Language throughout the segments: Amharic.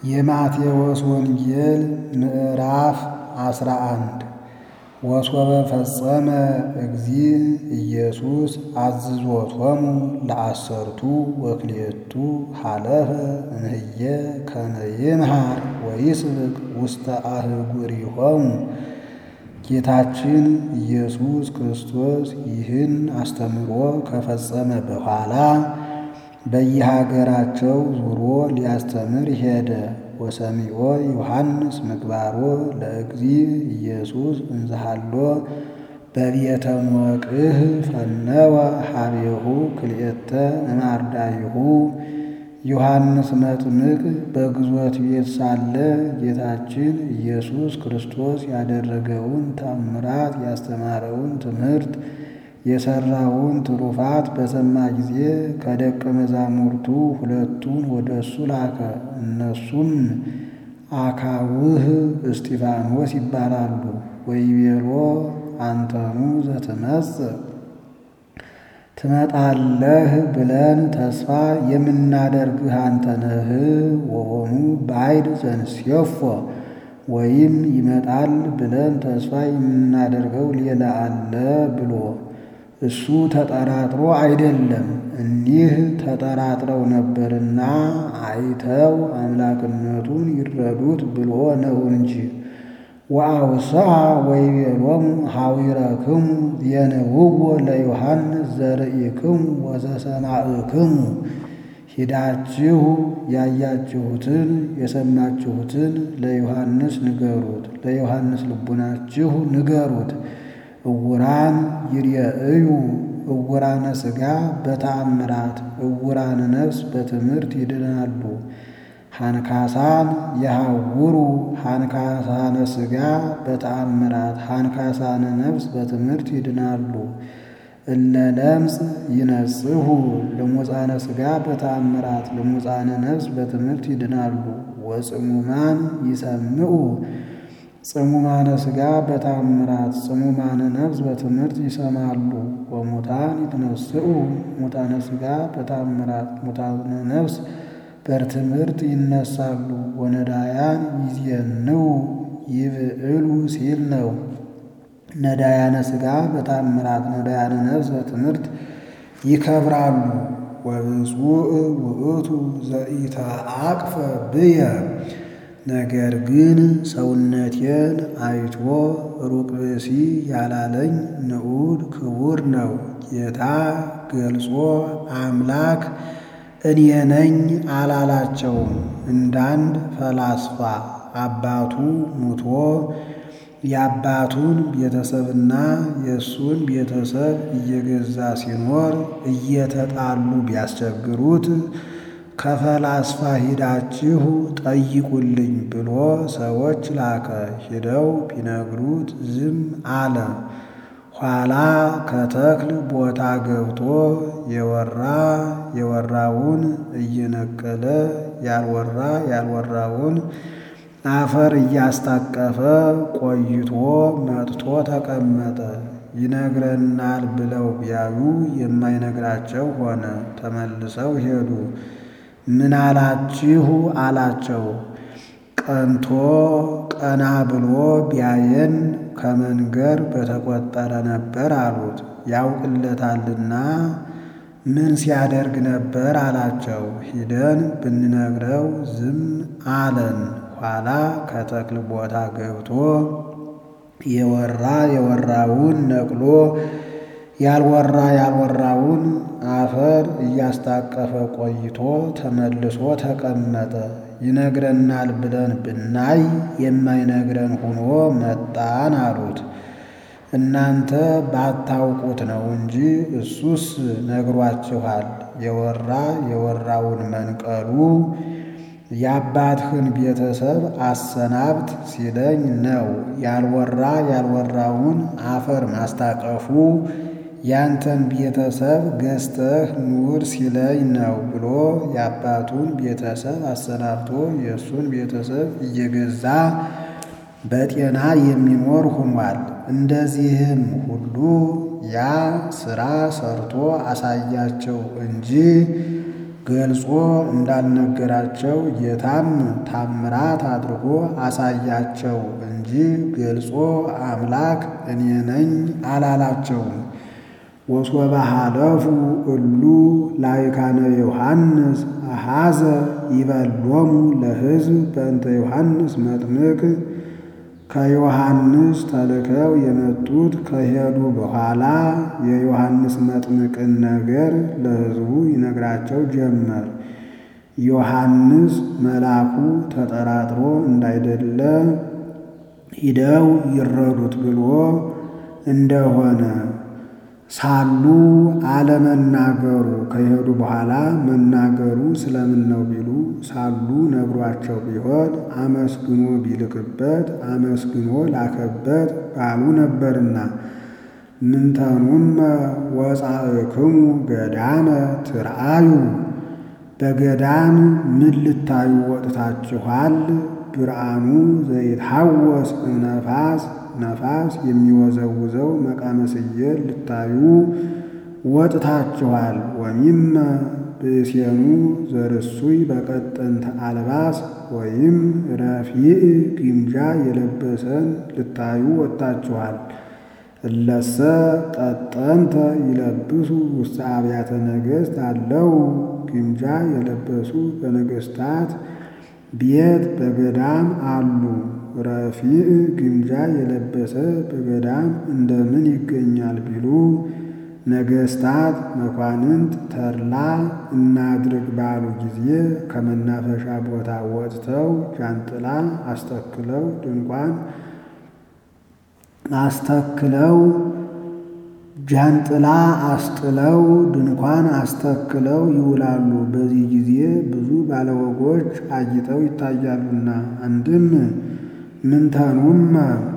የማቴዎስ ወንጌል ምዕራፍ 11 ወሶበ ፈጸመ እግዚእ ኢየሱስ አዝዞቶሙ ለአሰርቱ ወክልኤቱ ሀለፈ እምህየ ከመ ይምሃር ወይስብክ ውስተ አህጉሪሆሙ። ጌታችን ኢየሱስ ክርስቶስ ይህን አስተምሮ ከፈጸመ በኋላ በየሀገራቸው ዙሮ ሊያስተምር ሄደ። ወሰሚዖ ዮሐንስ ምግባሮ ለእግዚእ ኢየሱስ እንዘሃሎ በቤተ ሞቅህ ፈነወ ሀቤሁ ክልኤተ እማርዳይሁ። ዮሐንስ መጥምቅ በግዞት ቤት ሳለ ጌታችን ኢየሱስ ክርስቶስ ያደረገውን ተአምራት ያስተማረውን ትምህርት የሠራውን ትሩፋት በሰማ ጊዜ ከደቀ መዛሙርቱ ሁለቱን ወደ እሱ ላከ። እነሱም አካውህ እስጢፋኖስ ይባላሉ። ወይቤሎ አንተኑ ዘትመጽእ ትመጣለህ ብለን ተስፋ የምናደርግህ አንተ ነህ? ወሆኑ ባዕድ ዘንሴፎ ወይም ይመጣል ብለን ተስፋ የምናደርገው ሌላ አለ ብሎ እሱ ተጠራጥሮ አይደለም፣ እኒህ ተጠራጥረው ነበርና አይተው አምላክነቱን ይረዱት ብሎ ነው እንጂ። ወአውስአ ወይቤሎሙ ኀዊረክሙ የንውዎ ለዮሐንስ ዘርኢክሙ ወዘሰማዕክሙ። ሂዳችሁ ያያችሁትን የሰማችሁትን ለዮሐንስ ንገሩት፣ ለዮሐንስ ልቡናችሁ ንገሩት። እውራን ይርኤዩ እውራነ ሥጋ በተአምራት እውራነ ነፍስ በትምህርት ይድናሉ። ሃንካሳን የሐውሩ ሃንካሳነ ሥጋ በተአምራት ሃንካሳነ ነፍስ በትምህርት ይድናሉ። እለ ለምጽ ይነጽሁ ልሙፃነ ሥጋ በተአምራት ልሙፃነ ነፍስ በትምህርት ይድናሉ። ወጽሙማን ይሰምዑ ጽሙማነ ሥጋ በተአምራት ጽሙማነ ነፍስ በትምህርት ይሰማሉ። ወሙታን ይትነስኡ ሙታነ ሥጋ በተአምራት ሙታነ ነፍስ በትምህርት ይነሳሉ። ወነዳያን ይዜንው ይብዕሉ ሲል ነው። ነዳያነ ሥጋ በተአምራት ነዳያነ ነፍስ በትምህርት ይከብራሉ። ወብፁዕ ውእቱ ዘኢተአቅፈ ብየ ነገር ግን ሰውነቴን አይቶ ሩቅ ብእሲ ያላለኝ ንዑድ ክቡር ነው። ጌታ ገልጾ አምላክ እኔ ነኝ አላላቸውም። እንዳንድ ፈላስፋ አባቱ ሙቶ የአባቱን ቤተሰብና የእሱን ቤተሰብ እየገዛ ሲኖር እየተጣሉ ቢያስቸግሩት ከፈላስፋ ሂዳችሁ ጠይቁልኝ ብሎ ሰዎች ላከ። ሂደው ቢነግሩት ዝም አለ። ኋላ ከተክል ቦታ ገብቶ የወራውን እየነቀለ ያልወራውን አፈር እያስታቀፈ ቆይቶ መጥቶ ተቀመጠ። ይነግረናል ብለው ቢያዩ የማይነግራቸው ሆነ። ተመልሰው ሄዱ። ምን አላችሁ አላቸው። ቀንቶ ቀና ብሎ ቢያየን ከመንገር በተቆጠረ ነበር አሉት። ያውቅለታልና ምን ሲያደርግ ነበር አላቸው። ሂደን ብንነግረው ዝም አለን። ኋላ ከተክል ቦታ ገብቶ የወራውን ነቅሎ ያልወራውን አፈር እያስታቀፈ ቆይቶ ተመልሶ ተቀመጠ። ይነግረናል ብለን ብናይ የማይነግረን ሆኖ መጣን አሉት። እናንተ ባታውቁት ነው እንጂ እሱስ ነግሯችኋል። የወራውን መንቀሉ የአባትህን ቤተሰብ አሰናብት ሲለኝ ነው። ያልወራውን አፈር ማስታቀፉ ያንተን ቤተሰብ ገዝተህ ኑር ሲለኝ ነው ብሎ የአባቱን ቤተሰብ አሰናብቶ የእሱን ቤተሰብ እየገዛ በጤና የሚኖር ሆኗል። እንደዚህም ሁሉ ያ ሥራ ሰርቶ አሳያቸው እንጂ ገልጾ እንዳልነገራቸው ጌታም ታምራት አድርጎ አሳያቸው እንጂ ገልጾ አምላክ እኔ ነኝ አላላቸውም። ወሶበ ሀለፉ እሉ ላይካነ ዮሐንስ አሐዘ ይበሎሙ ለሕዝብ በእንተ ዮሐንስ መጥምቅ። ከዮሐንስ ተልከው የመጡት ከሄዱ በኋላ የዮሐንስ መጥምቅን ነገር ለሕዝቡ ይነግራቸው ጀመር። ዮሐንስ መልአኩ ተጠራጥሮ እንዳይደለ ሂደው ይረዱት ብሎ እንደሆነ ሳሉ አለመናገሩ ከሄዱ በኋላ መናገሩ ስለምን ነው ቢሉ ሳሉ ነግሯቸው ቢሆን አመስግኖ ቢልክበት አመስግኖ ላከበት ባሉ ነበርና። ምንተኑመ ወጻእክሙ ገዳመ ትርአዩ። በገዳም ምን ልታዩ ወጥታችኋል? ብርሃኑ ዘይትሐወስ እምነፋስ ነፋስ የሚወዘውዘው መቃመስየል ልታዩ ወጥታችኋል። ወሚመ ብእሴኑ ዘርሱይ በቀጠንተ አልባስ ወይም ረፊዕ ግምጃ የለበሰን ልታዩ ወጥታችኋል። እለሰ ቀጠንተ ይለብሱ ውስተ አብያተ ነገሥት አለው። ግምጃ የለበሱ በነገሥታት ቤት በገዳም አሉ። ረፊዕ ግምጃ የለበሰ በገዳም እንደምን ይገኛል ቢሉ ነገሥታት መኳንንት ተድላ እናድርግ ባሉ ጊዜ ከመናፈሻ ቦታ ወጥተው ጃንጥላ አስተክለው ድንኳን አስተክለው ጃንጥላ አስጥለው ድንኳን አስተክለው ይውላሉ። በዚህ ጊዜ ብዙ ባለወጎች አጊጠው ይታያሉና። አንድም ምንተኑመ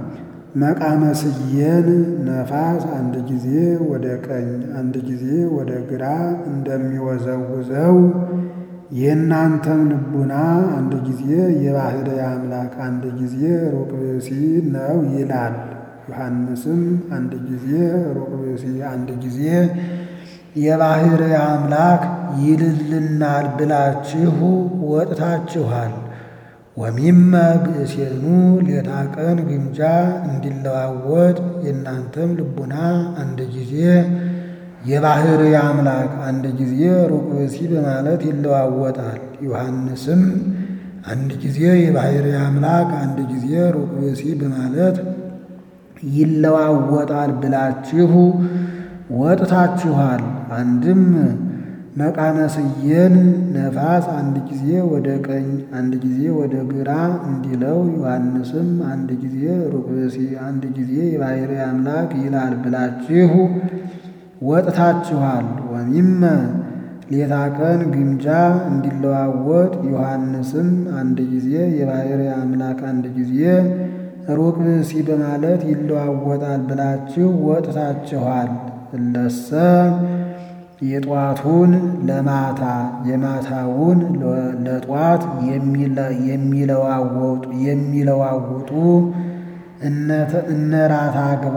መቃመስየን ነፋስ አንድ ጊዜ ወደ ቀኝ አንድ ጊዜ ወደ ግራ እንደሚወዘውዘው የእናንተም ልቡና አንድ ጊዜ የባሕርይ አምላክ አንድ ጊዜ ሩቅ ብእሲ ነው ይላል። ዮሐንስም አንድ ጊዜ ሩቅ ብእሲ አንድ ጊዜ የባሕርይ አምላክ ይልልናል ብላችሁ ወጥታችኋል። ወሚመ ብእሴኑ ሌታ ቀን ግምጃ እንዲለዋወጥ የእናንተም ልቡና አንድ ጊዜ የባሕርይ አምላክ አንድ ጊዜ ሩቅ ብእሲ በማለት ይለዋወጣል። ዮሐንስም አንድ ጊዜ የባሕርይ አምላክ አንድ ጊዜ ሩቅ ብእሲ በማለት ይለዋወጣል ብላችሁ ወጥታችኋል። አንድም መቃመስየን ነፋስ አንድ ጊዜ ወደ ቀኝ አንድ ጊዜ ወደ ግራ እንዲለው ዮሐንስም አንድ ጊዜ ሩቅ ብእሲ አንድ ጊዜ የባሕርይ አምላክ ይላል ብላችሁ ወጥታችኋል። ወሚመ ሌታ ቀን ግምጃ እንዲለዋወጥ ዮሐንስም አንድ ጊዜ የባሕርይ አምላክ አንድ ጊዜ ሩቅ ብእሲ በማለት ይለዋወጣል ብላችሁ ወጥታችኋል። እለሰ የጧቱን ለማታ የማታውን ለጧት የሚለዋውጡ እነ ራት አግባ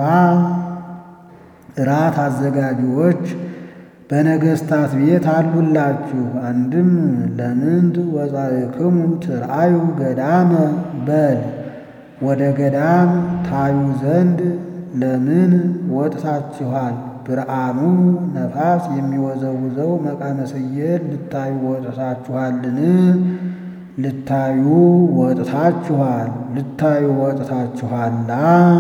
ራት አዘጋጆች በነገሥታት ቤት አሉላችሁ። አንድም ለምንት ወጻእክሙ ትርአዩ ገዳመ በል ወደ ገዳም ታዩ ዘንድ ለምን ወጥታችኋል? ብርሃኑ ነፋስ የሚወዘውዘው መቃመስየን ልታዩ ወጥታችኋልን? ልታዩ ወጥታችኋል ልታዩ ወጥታችኋላ።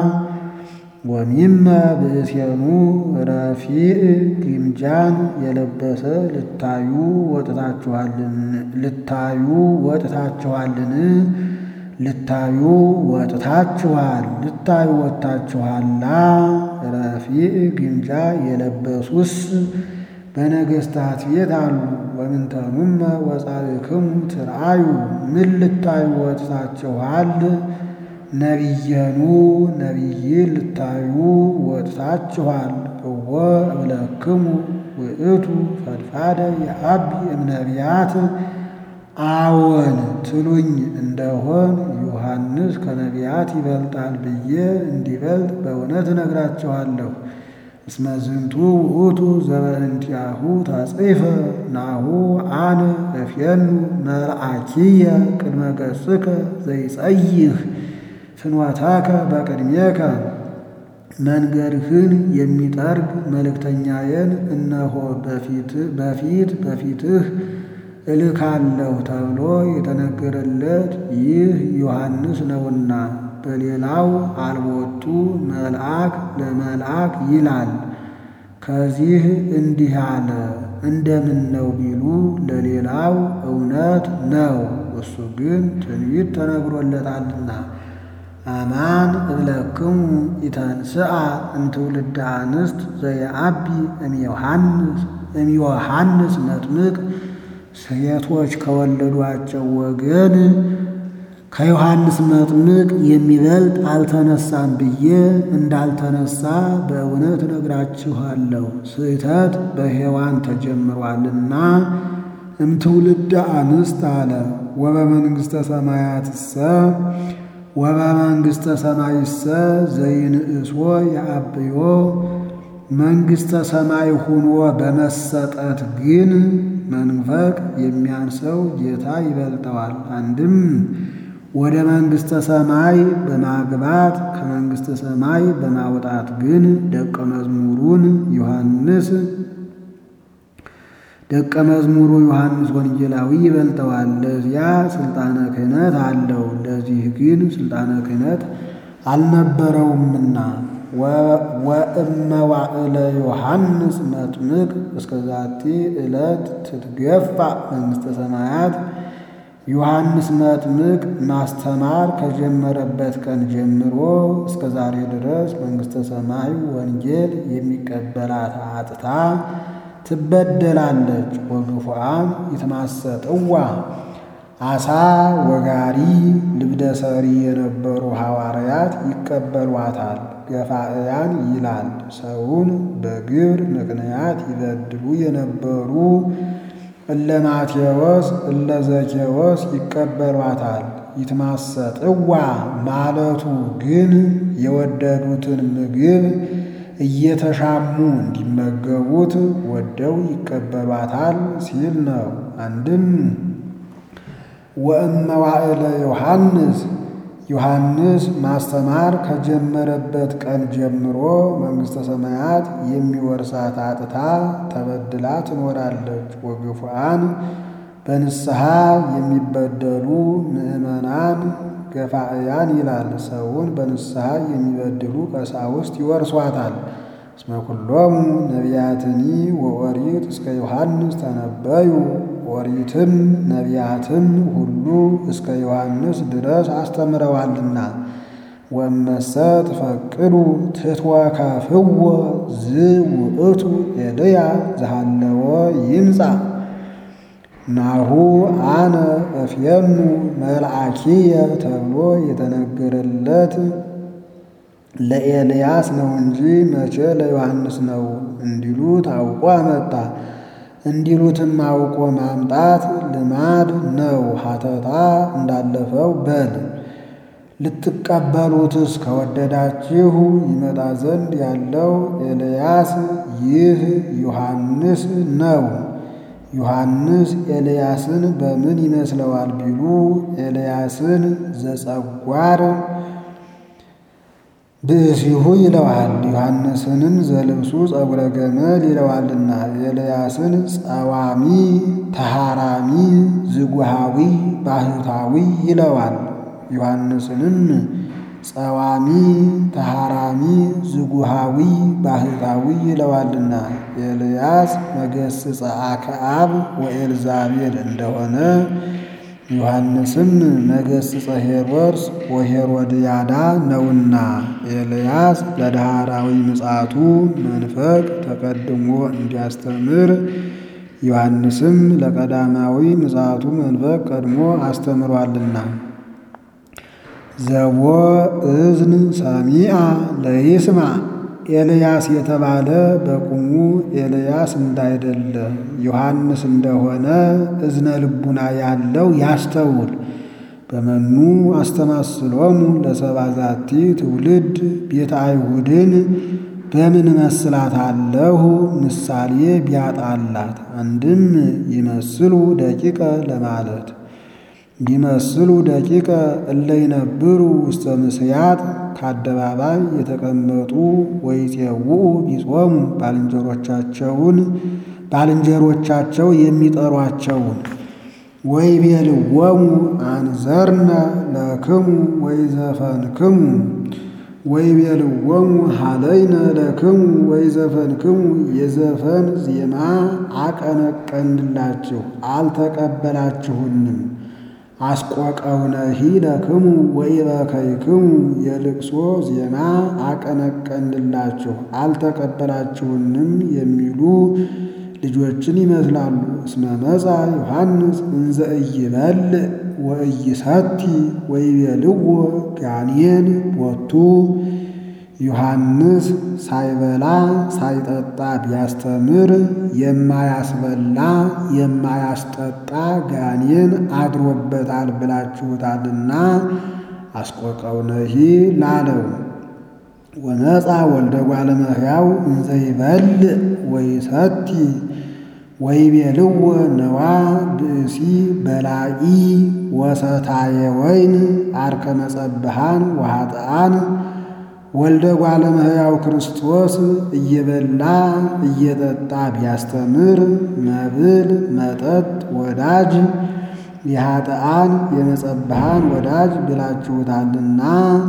ወሚመ ብእሴኑ ረፊዕ ግምጃን የለበሰ ልታዩ ወጥታችኋልን? ልታዩ ወጥታችኋልን? ልታዩ ወጥታችኋል ልታዩ ወጥታችኋላ። ረፊዕ ግምጃ የለበሱስ በነገሥታት ቤት አሉ። ወምንተኑመ ወጻእክሙ ትርአዩ ምን ልታዩ ወጥታችኋል? ነቢየኑ ነቢይን ልታዩ ወጥታችኋል። እወ እብለክሙ ውእቱ ፈድፋደ የአቢ እምነቢያት አዎን ትሉኝ እንደሆን ዮሐንስ ከነቢያት ይበልጣል ብዬ እንዲበልጥ በእውነት እነግራችኋለሁ። እስመ ዝንቱ ውእቱ ዘበእንቲአሁ ተጽሕፈ ናሁ አነ እፌኑ መልአኪየ ቅድመ ገጽከ ዘይጸይህ ፍኖተከ በቅድሜከ። መንገድህን የሚጠርግ መልእክተኛዬን እነሆ በፊትህ እልካለሁ ተብሎ የተነገረለት ይህ ዮሐንስ ነውና። በሌላው አልቦቱ መልአክ ለመልአክ ይላል። ከዚህ እንዲህ አለ እንደምን ነው ቢሉ ለሌላው እውነት ነው፣ እሱ ግን ትንቢት ተነግሮለታልና። አማን እብለክሙ ኢተንሥአ እምትውልደ አንስት ዘየዐቢ እምዮሐንስ መጥምቅ። ሴቶች ከወለዷቸው ወገን ከዮሐንስ መጥምቅ የሚበልጥ አልተነሳም ብዬ እንዳልተነሳ በእውነት እነግራችኋለሁ። ስህተት በሔዋን ተጀምሯልና እምትውልደ አንስት አለ። ወበመንግሥተ ሰማይሰ ዘይንእሶ የዐብዮ። መንግሥተ ሰማይ ሁኖ በመሰጠት ግን መንፈቅ የሚያንሰው ጌታ ይበልጠዋል። አንድም ወደ መንግሥተ ሰማይ በማግባት ከመንግሥተ ሰማይ በማውጣት ግን ደቀ መዝሙሩ ዮሐንስ ወንጌላዊ ይበልጠዋል። ለዚያ ሥልጣነ ክህነት አለው፣ ለዚህ ግን ሥልጣነ ክህነት አልነበረውምና። ወእመዋዕለ ዮሐንስ መጥምቅ እስከ ዛቲ ዕለት ትትገፋ መንግሥተ ሰማያት። ዮሐንስ መጥምቅ ማስተማር ከጀመረበት ቀን ጀምሮ እስከ ዛሬ ድረስ መንግሥተ ሰማይ ወንጌል የሚቀበላት አጥታ ትበደላለች። ወግፉዓን ይትማሰጥዋ። አሳ ወጋሪ ልብደ ሰሪ የነበሩ ሐዋርያት ይቀበሏታል። ገፋእያን ይላል። ሰውን በግብር ምክንያት ይበድሉ የነበሩ እለ ማቴዎስ እለ ዘኬዎስ ይቀበሏታል። ይትማሰጥዋ ማለቱ ግን የወደዱትን ምግብ እየተሻሙ እንዲመገቡት ወደው ይቀበሏታል ሲል ነው። አንድም ወእመዋዕለ ዮሐንስ ማስተማር ከጀመረበት ቀን ጀምሮ መንግሥተ ሰማያት የሚወርሳት አጥታ ተበድላ ትኖራለች። ወግፉዓን በንስሐ የሚበደሉ ምዕመናን ገፋእያን ይላል። ሰውን በንስሐ የሚበድሉ ቀሳውስት ይወርሷታል። እስመ ኩሎሙ ነቢያትኒ ወኦሪት እስከ ዮሐንስ ተነበዩ። ኦሪትም ነቢያትም ሁሉ እስከ ዮሐንስ ድረስ አስተምረዋልና። ወእመሰ ትፈቅዱ ትትወከፍዎ ዝውእቱ ኤልያስ ዘሃለወ ይምጻእ ናሁ አነ እፌኑ መልአኪየ ተብሎ የተነገረለት ለኤልያስ ነው እንጂ መቼ ለዮሐንስ ነው እንዲሉ ታውቆ አመጣ። እንዲሉትም አውቆ ማምጣት ልማድ ነው። ሀተታ እንዳለፈው በል። ልትቀበሉትስ ከወደዳችሁ ይመጣ ዘንድ ያለው ኤልያስ ይህ ዮሐንስ ነው። ዮሐንስ ኤልያስን በምን ይመስለዋል ቢሉ ኤልያስን ዘጸጓር ብእሲሁ ይለዋል። ዮሐንስንም ዘልብሱ ጸጉረ ገመል ይለዋልና። ኤልያስን ጸዋሚ ተሃራሚ ዝጉሃዊ ባህታዊ ይለዋል። ዮሐንስንም ጸዋሚ ተሃራሚ ዝጉሃዊ ባህታዊ ይለዋልና። ኤልያስ መገሥጸ አክዓብ ወኤልዛቤል እንደሆነ ዮሐንስም መገሥጸ ሄሮድስ ወሄሮድያዳ ነውና። ኤልያስ ለዳህራዊ ምጽአቱ መንፈቅ ተቀድሞ እንዲያስተምር፣ ዮሐንስም ለቀዳማዊ ምጽአቱ መንፈቅ ቀድሞ አስተምሯልና። ዘቦ እዝን ሰሚዐ ለይስማ። ኤልያስ የተባለ በቁሙ ኤልያስ እንዳይደለ ዮሐንስ እንደሆነ እዝነ ልቡና ያለው ያስተውል። በመኑ አስተማስሎሙ ለሰብአ ዛቲ ትውልድ ቤተ አይሁድን በምን መስላታለሁ? ምሳሌ ቢያጣላት። አንድም ይመስሉ ደቂቀ ለማለት ቢመስሉ ደቂቀ እለ ይነብሩ ውስተ ምስያት ከአደባባይ የተቀመጡ ወይፄውኡ ቢጾሙ ባልንጀሮቻቸው የሚጠሯቸውን ወይቤልዎሙ አንዘርነ ለክሙ ወይዘፈንክሙ ወይቤልዎሙ ሀለይነ ለክሙ ወይዘፈንክሙ የዘፈን ዜማ አቀነቀንላችሁ አልተቀበላችሁንም። አስቆቀውነሂ ለክሙ ወይበከይክሙ የልቅሶ ዜማ አቀነቀንላችሁ አልተቀበላችሁንም የሚሉ ልጆችን ይመስላሉ። እስመ መጻ ዮሐንስ እንዘ ኢይበልዕ ወኢይሰቲ ወይቤልዎ ጋኔን ቦቱ። ዮሐንስ ሳይበላ ሳይጠጣ ቢያስተምር የማያስበላ የማያስጠጣ ጋኔን አድሮበታል ብላችሁታልና አስቆቀውነሂ ላለው። ወመጻ ወልደ እጓለ እመሕያው እንዘ ይበልዕ ወይሰቲ ወይቤልዎ ነዋ ብእሲ በላዒ ወሰታየ ወይን አርከ መጸብሃን ወኃጥኣን። ወልደ እጓለ እመሕያው ክርስቶስ እየበላ እየጠጣ ቢያስተምር መብል መጠጥ ወዳጅ የኃጥኣን የመጸብሃን ወዳጅ ብላችሁታልና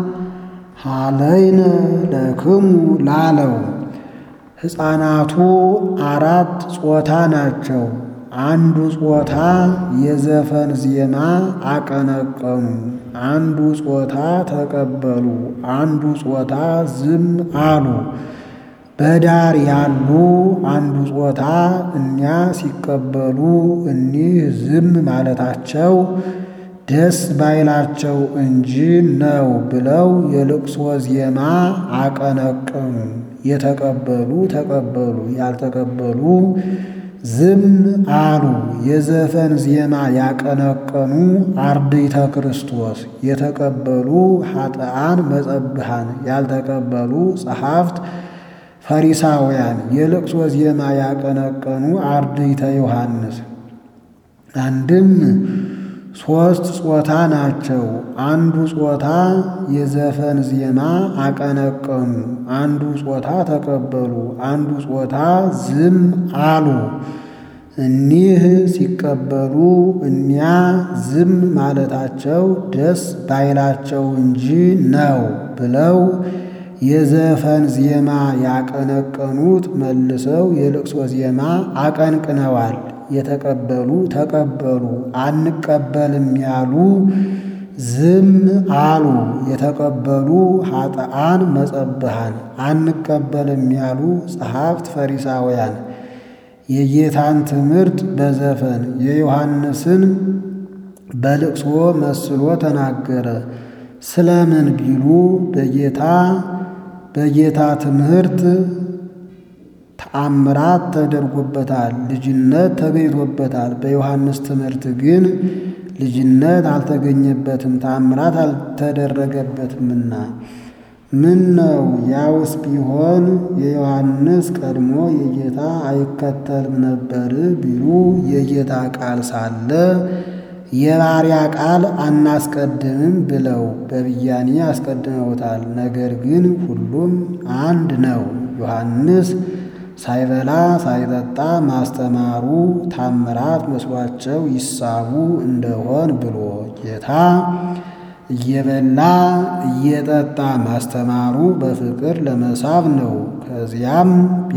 ሀለይነ ለክሙ ላለው። ሕፃናቱ 4 ጾታ ናቸው። አንዱ ጾታ የዘፈን ዜማ አቀነቀኑ፣ አንዱ ጾታ ተቀበሉ፣ አንዱ ጾታ ዝም አሉ። በዳር ያሉ አንዱ ጾታ እኒያ ሲቀበሉ እኒህ ዝም ማለታቸው ደስ ባይላቸው እንጂ ነው ብለው የልቅሶ ዜማ አቀነቀኑ። የተቀበሉ ተቀበሉ፣ ያልተቀበሉ ዝም አሉ። የዘፈን ዜማ ያቀነቀኑ አርድእተ ክርስቶስ፣ የተቀበሉ ኃጥኣን መጸብሃን፣ ያልተቀበሉ ጸሐፍት ፈሪሳውያን። የልቅሶ ዜማ ያቀነቀኑ አርድእተ ዮሐንስ። አንድም 3 ጾታ ናቸው። አንዱ ጾታ የዘፈን ዜማ አቀነቀኑ፣ አንዱ ጾታ ተቀበሉ፣ አንዱ ጾታ ዝም አሉ። እኒህ ሲቀበሉ እኒያ ዝም ማለታቸው ደስ ባይላቸው እንጂ ነው ብለው የዘፈን ዜማ ያቀነቀኑት መልሰው የልቅሶ ዜማ አቀንቅነዋል። የተቀበሉ ተቀበሉ፣ አንቀበልም ያሉ ዝም አሉ። የተቀበሉ ኃጥኣን መጸብሃን፣ አንቀበልም ያሉ ጸሐፍት ፈሪሳውያን። የጌታን ትምህርት በዘፈን የዮሐንስን በልቅሶ መስሎ ተናገረ። ስለምን ቢሉ በጌታ ትምህርት ተአምራት ተደርጎበታል፣ ልጅነት ተገኝቶበታል። በዮሐንስ ትምህርት ግን ልጅነት አልተገኘበትም፣ ተአምራት አልተደረገበትምና። ምን ነው ያውስ ቢሆን የዮሐንስ ቀድሞ የጌታ አይከተልም ነበር ቢሉ የጌታ ቃል ሳለ የባሪያ ቃል አናስቀድምም ብለው በብያኔ አስቀድመውታል። ነገር ግን ሁሉም አንድ ነው። ዮሐንስ ሳይበላ ሳይጠጣ ማስተማሩ ታምራት መስሏቸው ይሳቡ እንደሆን ብሎ ጌታ እየበላ እየጠጣ ማስተማሩ በፍቅር ለመሳብ ነው። ከዚያም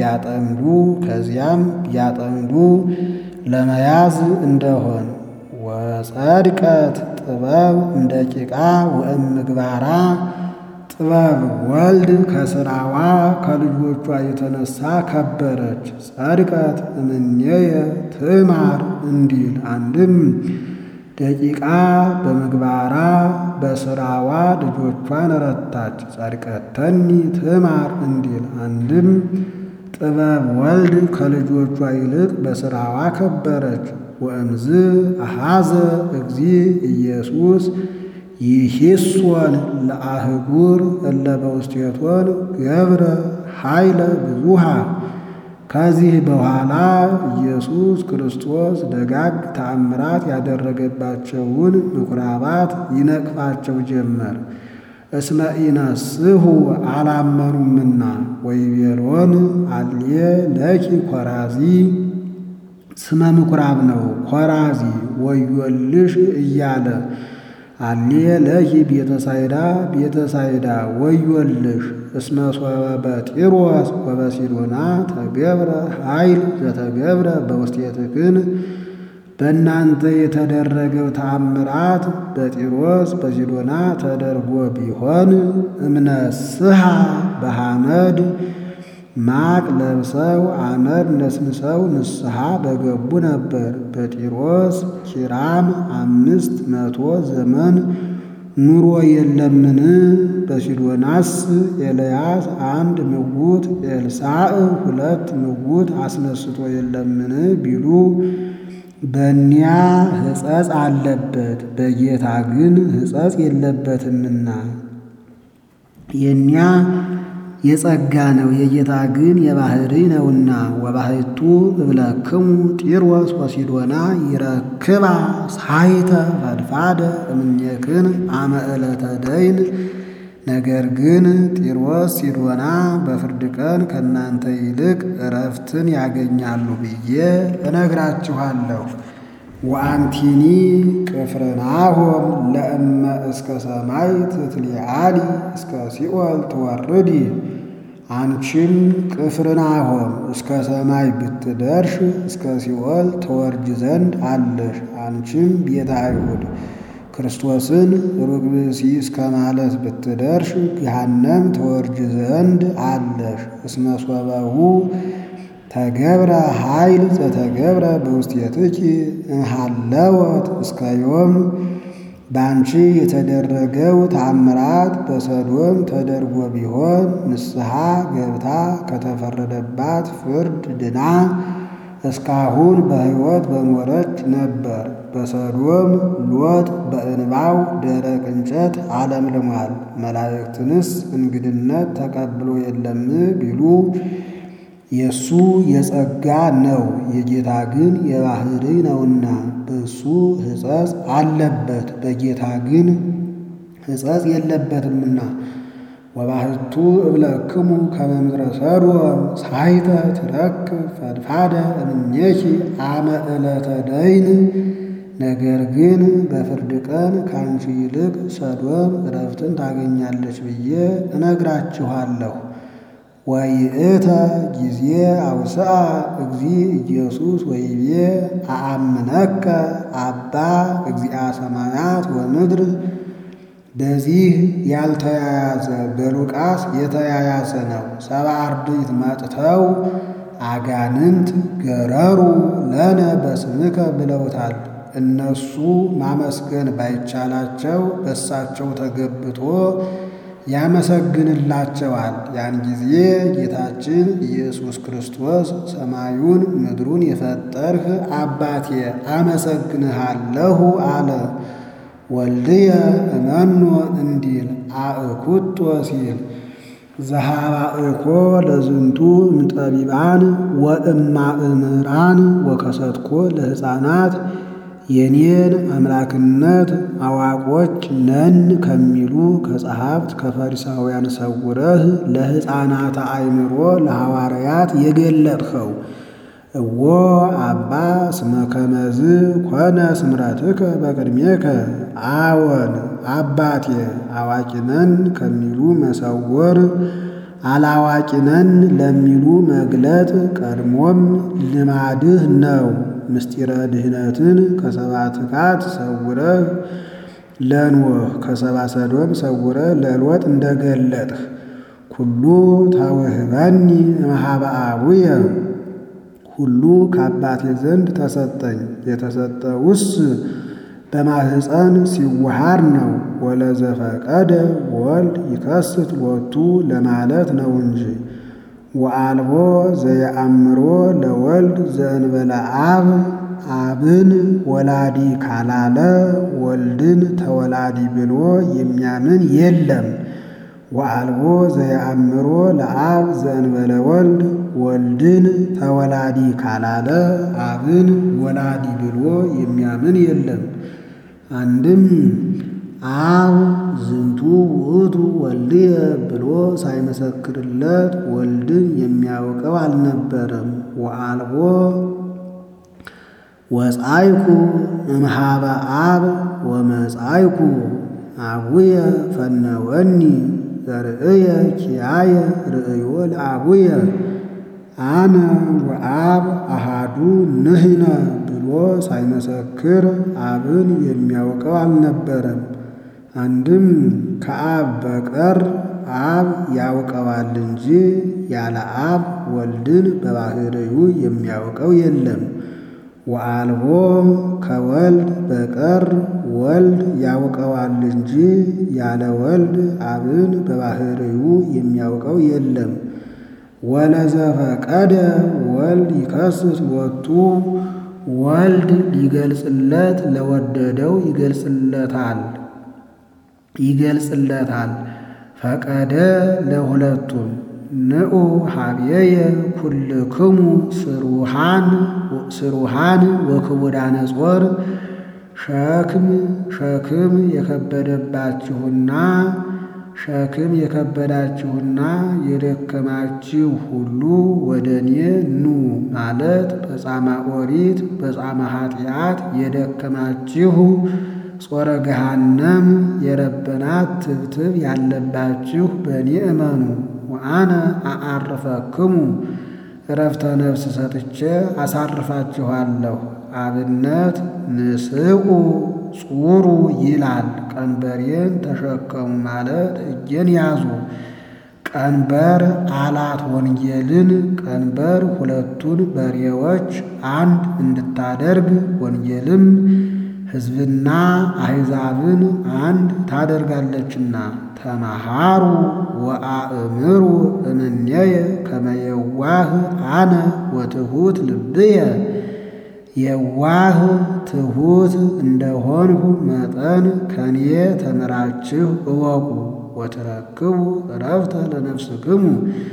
ቢያጠምዱ ለመያዝ እንደሆን ወጸድቀት ጥበብ እምደቂቃ ወእምግባራ። ጥበብ ወልድ ከሥራዋ ከልጆቿ የተነሳ ከበረች። ጸድቀት እምኔየ ትማር እንዲል አንድም ደቂቃ በምግባራ በሥራዋ ልጆቿን ረታች። ጸድቀተኒ ትማር እንዲል አንድም ጥበብ ወልድ ከልጆቿ ይልቅ በሥራዋ ከበረች። ወእምዝ አሐዘ እግዚእ ኢየሱስ ይሂሶን ለአህጉር እለ በውስቴቶን ገብረ ኃይለ ብዙሃ። ከዚህ በኋላ ኢየሱስ ክርስቶስ ደጋግ ተአምራት ያደረገባቸውን ምኵራባት ይነቅፋቸው ጀመር። እስመ ኢነስሑ አላመኑምና። ወይቤሎን አልየ ለኪ ኮራዚ፣ ስመ ምኵራብ ነው ኮራዚ ወዮልሽ እያለ አልየ ለኪ ቤተሳይዳ ቤተሳይዳ ወዮልሽ። እስመ ሶበ በጢሮስ ወበሲዶና ተገብረ ኃይል ዘተገብረ በውስቴትክን። በእናንተ የተደረገው ተአምራት በጢሮስ በሲዶና ተደርጎ ቢሆን እምነስሐ በሐመድ ማቅ ለብሰው አመድ ነስንሰው ንስሐ በገቡ ነበር። በጢሮስ ኪራም 500 ዘመን ኑሮ የለምን? በሲዶናስ ኤልያስ 1 ምውት ኤልሳዕ 2 ምውት አስነስቶ የለምን ቢሉ በእኒያ ሕጸጽ አለበት፣ በጌታ ግን ሕጸጽ የለበትምና። የእኒያ የጸጋ ነው፣ የጌታ ግን የባህሪ ነውና። ወባሕቱ እብለክሙ ጢሮስ ወሲዶና ይረክባ ሳይተ ፈድፋደ እምኔክን አመ ዕለተ ደይን። ነገር ግን ጢሮስ ሲዶና በፍርድ ቀን ከእናንተ ይልቅ ዕረፍትን ያገኛሉ ብዬ እነግራችኋለሁ። ወአንቲኒ ቅፍርናሆም ለእመ እስከ ሰማይ ትትሊዓሊ እስከ ሲኦል ትወርዲ። አንቺም ቅፍርናሆም እስከ ሰማይ ብትደርሽ እስከ ሲኦል ተወርጅ ዘንድ አለሽ። አንቺም ቤተ አይሁድ ክርስቶስን ሩቅ ብእሲ እስከ ማለት ብትደርሽ ገሃነም ተወርጅ ዘንድ አለሽ። እስመ ሶበሁ ተገብረ ኃይል ዘተገብረ በውስቴትኪ እምሃለወት እስከ ዮም። በአንቺ የተደረገው ተአምራት በሰዶም ተደርጎ ቢሆን ንስሐ ገብታ ከተፈረደባት ፍርድ ድና እስካሁን በሕይወት በኖረች ነበር። በሰዶም ሎጥ በእንባው ደረቅ እንጨት አለምልሟል። መላእክትንስ እንግድነት ተቀብሎ የለም ቢሉ የእሱ የጸጋ ነው፣ የጌታ ግን የባህሪ ነውና። በእሱ ሕጸጽ አለበት፣ በጌታ ግን ሕጸጽ የለበትምና። ወባሕቱ እብለክሙ ከመ ምድረ ሰዶም ሳይተ ትረክብ ፈድፋደ እምኔኪ አመ ዕለተ ደይን። ነገር ግን በፍርድ ቀን ከአንቺ ይልቅ ሰዶም ዕረፍትን ታገኛለች ብዬ እነግራችኋለሁ። ወይእተ ጊዜ አውስአ እግዚእ ኢየሱስ ወይቤ አአምነከ አባ እግዚአ ሰማያት ወምድር። በዚህ ያልተያያዘ በሉቃስ የተያያዘ ነው። 70 አርድእት መጥተው አጋንንት ገረሩ ለነ በስምከ ብለውታል። እነሱ ማመስገን ባይቻላቸው በሳቸው ተገብቶ ያመሰግንላቸዋል። ያን ጊዜ ጌታችን ኢየሱስ ክርስቶስ ሰማዩን ምድሩን የፈጠርህ አባቴ አመሰግንሃለሁ አለ። ወልድየ እመኖ እንዲል አእኩቶ ሲል ዘሃባእኮ ለዝንቱ እምጠቢባን ወእማእምራን ወከሰትኮ ለሕፃናት። የኔን አምላክነት አዋቆች ነን ከሚሉ ከጸሐፍት ከፈሪሳውያን ሰውረህ ለሕፃናት አእምሮ ለሐዋርያት የገለጥኸው። እዎ አባ እስመ ከመዝ ኮነ ስምረትከ በቅድሜከ። አዎን አባቴ አዋቂነን ከሚሉ መሰወር አላዋቂነን ለሚሉ መግለጥ ቀድሞም ልማድህ ነው። ምስጢረ ድህነትን ከሰባ ትካት ሰውረህ ለኖህ ከሰባ ሰዶም ሰውረህ ለሎጥ እንደገለጥህ ኩሉ ታውህበኒ እምኀበ አቡየ። ሁሉ ከአባቴ ዘንድ ተሰጠኝ። የተሰጠውስ በማህፀን ሲዋሃር ነው። ወለዘፈቀደ ወልድ ይከስት ሎቱ ለማለት ነው እንጂ። ወአልቦ ዘየአምሮ ለወልድ ዘእንበለ አብ። አብን ወላዲ ካላለ ወልድን ተወላዲ ብሎ የሚያምን የለም። ወአልቦ ዘየአምሮ ለአብ ዘእንበለ ወልድ ወልድን ተወላዲ ካላለ አብን ወላዲ ብሎ የሚያምን የለም። አንድም አብ ዝንቱ ውእቱ ወልድየ ብሎ ሳይመሰክርለት ወልድን የሚያውቀው አልነበረም። ወአልቦ ወጻይኩ እምኀበ አብ ወመጻይኩ አቡየ ፈነወኒ ዘርእየ ኪያየ ርእዮ ለአቡየ አነ ወአብ አሃዱ ንሕነ ብሎ ሳይመሰክር አብን የሚያውቀው አልነበረም። አንድም ከአብ በቀር አብ ያውቀዋል እንጂ ያለ አብ ወልድን በባሕርዩ የሚያውቀው የለም። ወአልቦ ከወልድ በቀር ወልድ ያውቀዋል እንጂ ያለ ወልድ አብን በባሕርዩ የሚያውቀው የለም። ወለዘፈቀደ ወልድ ይከስት ሎቱ ወልድ ሊገልጽለት ለወደደው ይገልጽለታል። ፈቀደ ለሁለቱም ንዑ ኀቤየ ኩልክሙ ስሩሃን ወክቡዳነ ጾር ሸክም የከበዳችሁና የደከማችሁ ሁሉ ወደ እኔ ኑ ማለት በጻማ ኦሪት በጻማ ኃጢአት የደከማችሁ ጾረ ገሃነም የረበናት ትብትብ ያለባችሁ በእኔ እመኑ። ወአነ አዓርፈክሙ ዕረፍተ ነፍስ ሰጥቼ አሳርፋችኋለሁ። አብነት ንስኡ ጹሩ ይላል። ቀንበሬን ተሸከሙ ማለት ሕጌን ያዙ። ቀንበር አላት ወንጌልን። ቀንበር ሁለቱን በሬዎች አንድ እንድታደርግ ወንጌልም ሕዝብና አሕዛብን አንድ ታደርጋለችና። ተማሃሩ ወአእምሩ እምኔየ ከመ የዋህ አነ ወትሑት ልብየ የዋህ ትሑት እንደሆንሁ መጠን ከኔ ተምራችሁ እወቁ። ወትረክቡ ዕረፍተ ለነፍስክሙ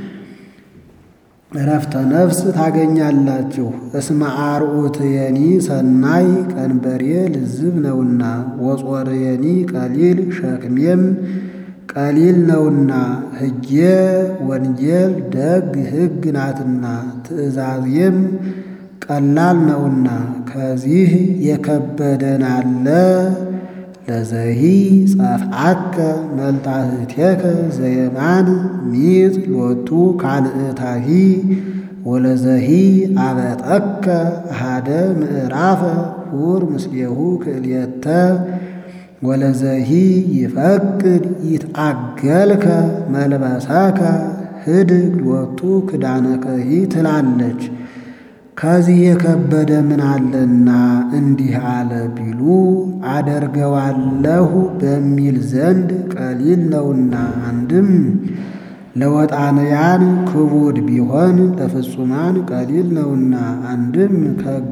ዕረፍተ ነፍስ ታገኛላችሁ። እስመ አርዑትየኒ ሰናይ ቀንበሬ ልዝብ ነውና ወጾርየኒ ቀሊል ሸክሜም ቀሊል ነውና። ሕጌ ወንጌል ደግ ሕግ ናትና ትእዛዜም ቀላል ነውና። ከዚህ የከበደን አለ ለዘሂ ጸፍዐከ መልታህቴከ ዘየማን ሚጥ ሎቱ ካልእታሂ ወለዘሂ አበጠከ አሃደ ምዕራፈ ሁር ምስሌሁ ክልኤተ ወለዘሂ ይፈቅድ ይትአገልከ መልበሰከ ህድግ ሎቱ ክዳነከሂ ትላለች። ከዚህ የከበደ ምን አለና እንዲህ አለ ቢሉ አደርገዋለሁ በሚል ዘንድ ቀሊል ነውና። አንድም ለወጣንያን ክቡድ ቢሆን ለፍጹማን ቀሊል ነውና። አንድም ከሕገ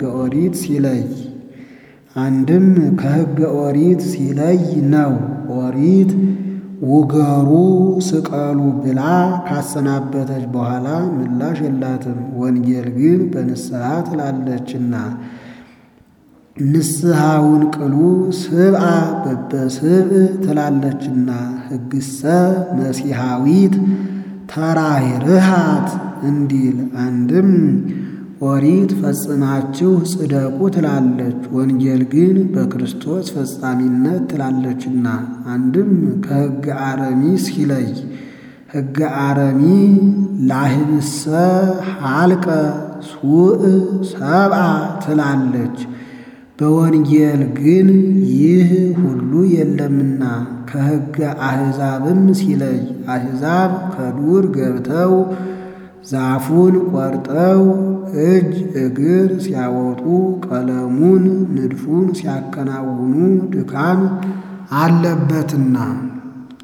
ኦሪት ሲለይ ነው። ኦሪት ውገሩ ስቀሉ ብላ ካሰናበተች በኋላ ምላሽ የላትም። ወንጌል ግን በንስሐ ትላለችና ንስሐውን ቅሉ ስብአ በበስብእ ትላለችና። ሕግሰ መሲሐዊት ተራይርሃት እንዲል። አንድም ኦሪት ፈጽማችሁ ጽደቁ ትላለች። ወንጌል ግን በክርስቶስ ፈጻሚነት ትላለችና። አንድም ከሕገ አረሚ ሲለይ ሕገ አረሚ ላህብሰ ሐልቀ ሱእ ሰብአ ትላለች። በወንጌል ግን ይህ ሁሉ የለምና። ከሕገ አሕዛብም ሲለይ አሕዛብ ከዱር ገብተው ዛፉን ቆርጠው እጅ እግር ሲያወጡ ቀለሙን ንድፉን ሲያከናውኑ ድካም አለበትና